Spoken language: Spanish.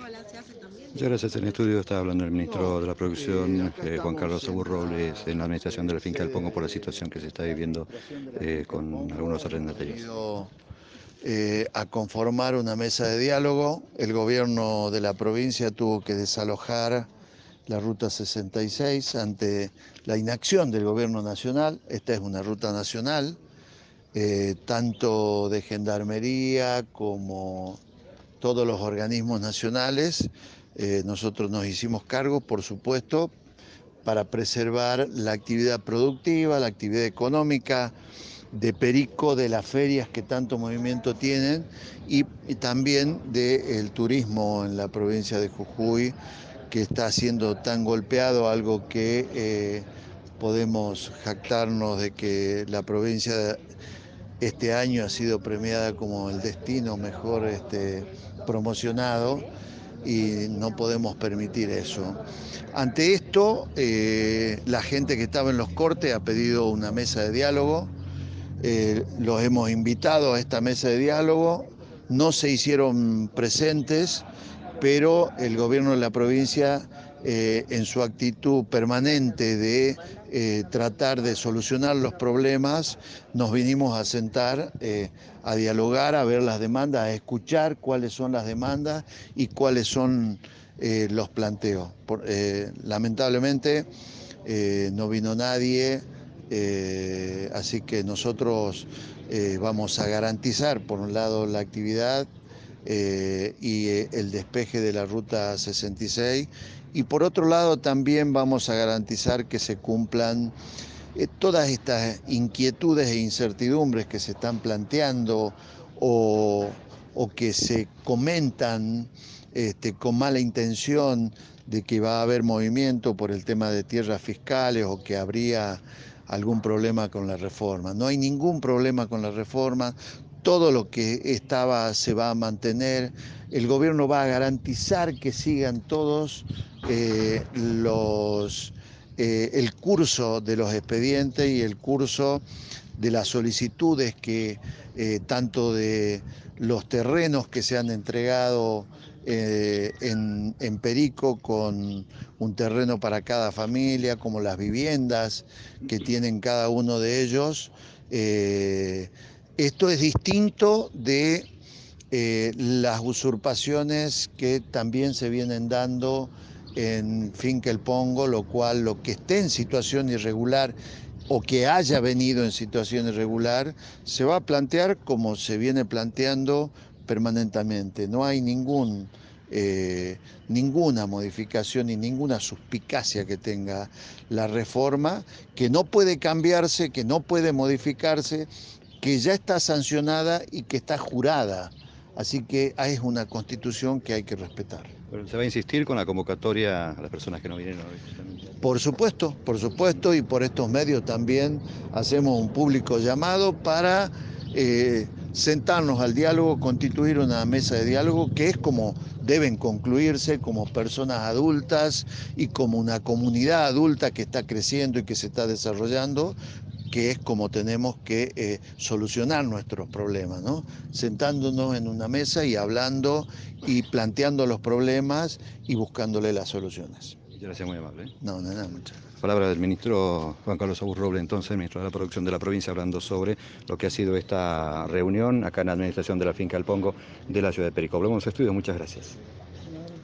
Muchas gracias. En el estudio está hablando el ministro de la Producción, Juan Carlos Aburro Robles, en la administración de la finca del Pongo por la situación que se está viviendo con algunos arrendatarios. A conformar una mesa de diálogo. El gobierno de la provincia tuvo que desalojar la ruta 66 ante la inacción del gobierno nacional. Esta es una ruta nacional, tanto de gendarmería como todos los organismos nacionales. Nosotros nos hicimos cargo, por supuesto, para preservar la actividad productiva, la actividad económica de Perico, de las ferias que tanto movimiento tienen y también del turismo en la provincia de Jujuy, que está siendo tan golpeado, algo que podemos jactarnos de que la provincia este año ha sido premiada como el destino mejor promocionado, y no podemos permitir eso. Ante esto, la gente que estaba en los cortes ha pedido una mesa de diálogo. Los hemos invitado a esta mesa de diálogo, no se hicieron presentes, pero el gobierno de la provincia, en su actitud permanente de tratar de solucionar los problemas, nos vinimos a sentar, a dialogar, a ver las demandas, a escuchar cuáles son las demandas y cuáles son los planteos. Lamentablemente no vino nadie. Así que nosotros vamos a garantizar, por un lado, la actividad y el despeje de la ruta 66, y por otro lado también vamos a garantizar que se cumplan todas estas inquietudes e incertidumbres que se están planteando o, o que se comentan con mala intención de que va a haber movimiento por el tema de tierras fiscales o que habría algún problema con la reforma. No hay ningún problema con la reforma, todo lo que estaba se va a mantener, el gobierno va a garantizar que sigan todos el curso de los expedientes y el curso de las solicitudes que tanto de los terrenos que se han entregado en Perico, con un terreno para cada familia, como las viviendas que tienen cada uno de ellos. Esto es distinto de las usurpaciones que también se vienen dando en Finca El Pongo, lo cual lo que esté en situación irregular o que haya venido en situación irregular se va a plantear como se viene planteando permanentemente. No hay ninguna modificación y ninguna suspicacia que tenga la reforma, que no puede cambiarse, que no puede modificarse, que ya está sancionada y que está jurada. Así que es una constitución que hay que respetar. Pero se va a insistir con la convocatoria a las personas que no vinieron hoy. Por supuesto, y por estos medios también hacemos un público llamado para sentarnos al diálogo, constituir una mesa de diálogo que es como deben concluirse, como personas adultas y como una comunidad adulta que está creciendo y que se está desarrollando, que es como tenemos que solucionar nuestros problemas, ¿no? Sentándonos en una mesa y hablando y planteando los problemas y buscándole las soluciones. Muchas gracias, muy amable. No, nada, muchas gracias. Palabra del ministro Juan Carlos Aburro Robles, entonces, ministro de la Producción de la provincia, hablando sobre lo que ha sido esta reunión acá en la administración de la finca El Pongo de la ciudad de Perico. Volvemos a estudio, muchas gracias.